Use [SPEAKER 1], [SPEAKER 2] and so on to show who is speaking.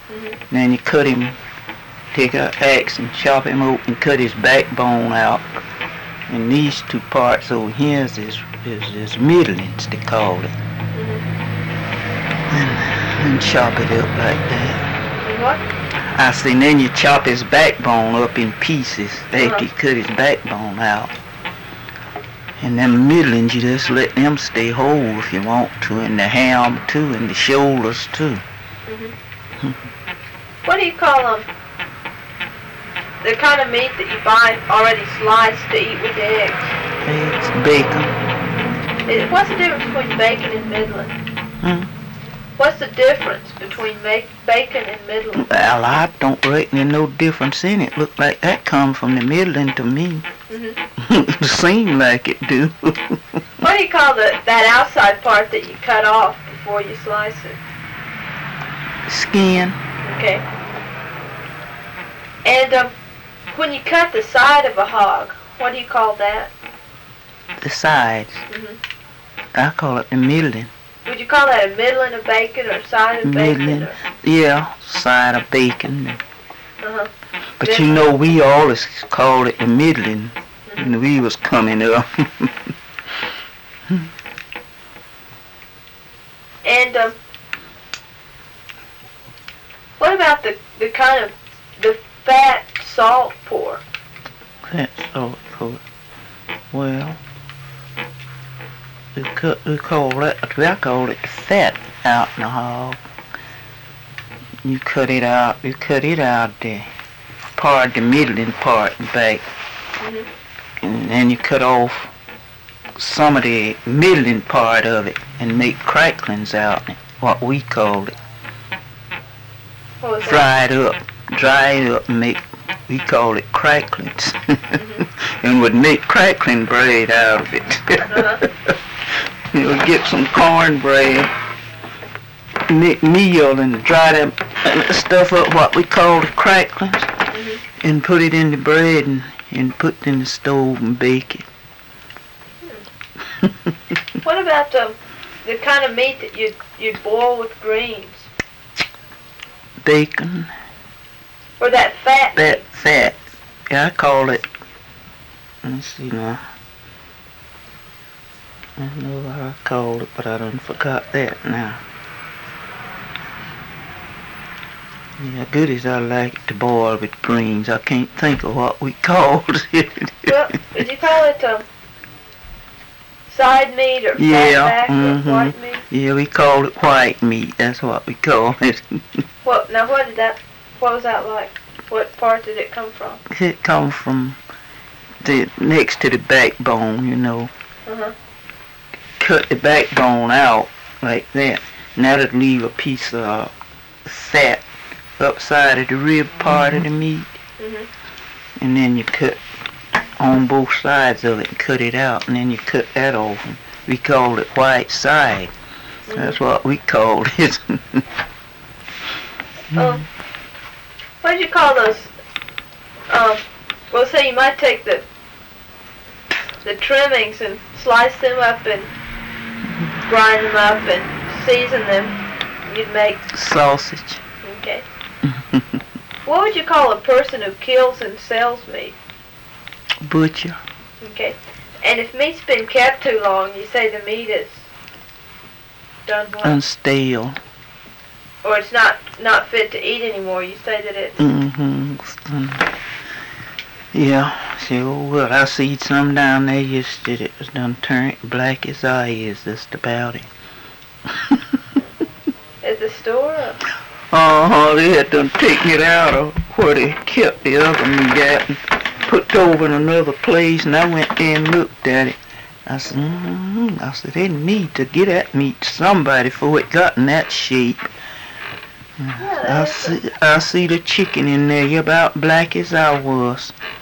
[SPEAKER 1] And then you cut him, take an axe and chop him open, cut his backbone out. And these two parts over here is middlings, they call it. And chop it up like that.
[SPEAKER 2] What?
[SPEAKER 1] I see, and then you chop his backbone up in pieces after you cut his backbone out. And them middlings, you just let them stay whole if you want to, and the ham too, and the shoulders too.
[SPEAKER 2] What do you call them? The kind of meat that you buy already sliced to eat with the eggs.
[SPEAKER 1] It's bacon.
[SPEAKER 2] What's the difference between bacon and middling? What's the difference between bacon and middling?
[SPEAKER 1] Well, I don't reckon there's no difference in it. Look like that come from the middling to me. Seem like it do.
[SPEAKER 2] What do you call that outside part that you cut off before you slice it?
[SPEAKER 1] Skin.
[SPEAKER 2] Okay. And when you cut the side of a hog, what do you call that?
[SPEAKER 1] The sides. I call it the middling.
[SPEAKER 2] Would you call that a middling of bacon or side of bacon?
[SPEAKER 1] Middling. Yeah, side of bacon. But you
[SPEAKER 2] Middling.
[SPEAKER 1] know, we always called it the middling when we was coming up.
[SPEAKER 2] And what about the kind of the fat salt pork?
[SPEAKER 1] Fat salt pork. Well, we call that, I call it the fat out in the hog. You cut it out the part, the middling part back. And then you cut off some of the middling part of it and make cracklings out of it, what we call it.
[SPEAKER 2] What was
[SPEAKER 1] Fry it up, dry it up and we call it cracklings. And would make crackling bread out of it. You would get some cornbread, make meal and dry that stuff up, what we call the cracklings, and put it in the bread and put it in the stove and bake it.
[SPEAKER 2] What about the kind of meat that you'd boil with greens?
[SPEAKER 1] Bacon.
[SPEAKER 2] Or that fat meat?
[SPEAKER 1] Fat. Yeah, I call it, let's see now. I know what I called it, but I done forgot that now. Yeah, good as I like it to boil with greens, I can't think of what we called it.
[SPEAKER 2] Well, would you call it side meat or fat back or white meat?
[SPEAKER 1] Yeah, we call it white meat. That's what we call it.
[SPEAKER 2] What was that like? What part did it come from?
[SPEAKER 1] It comes from next to the backbone, you know. Cut the backbone out like that. And that'd leave a piece of fat upside of the rib part of the meat. And then you cut on both sides of it and cut it out, and then you cut that off. And we called it white side. That's what we called it.
[SPEAKER 2] What did you call those? Well, say you might take the trimmings and slice them up and grind them up and season them. You'd make
[SPEAKER 1] sausage.
[SPEAKER 2] Okay. What would you call a person who kills and sells meat?
[SPEAKER 1] Butcher.
[SPEAKER 2] Okay. And if meat's been kept too long, you say the meat is done what?
[SPEAKER 1] Unstale.
[SPEAKER 2] Or it's not fit to eat anymore. You say that it's...
[SPEAKER 1] Yeah. So, well, I see some down there yesterday. It was done turned black as I is, just about it.
[SPEAKER 2] At the store?
[SPEAKER 1] They had done taken it out of where they kept the other meat at and put it over in another place, and I went there and looked at it. I said, they need to get that meat to somebody before it got in that shape.
[SPEAKER 2] Yeah,
[SPEAKER 1] I see the chicken in there. You're about black as I was.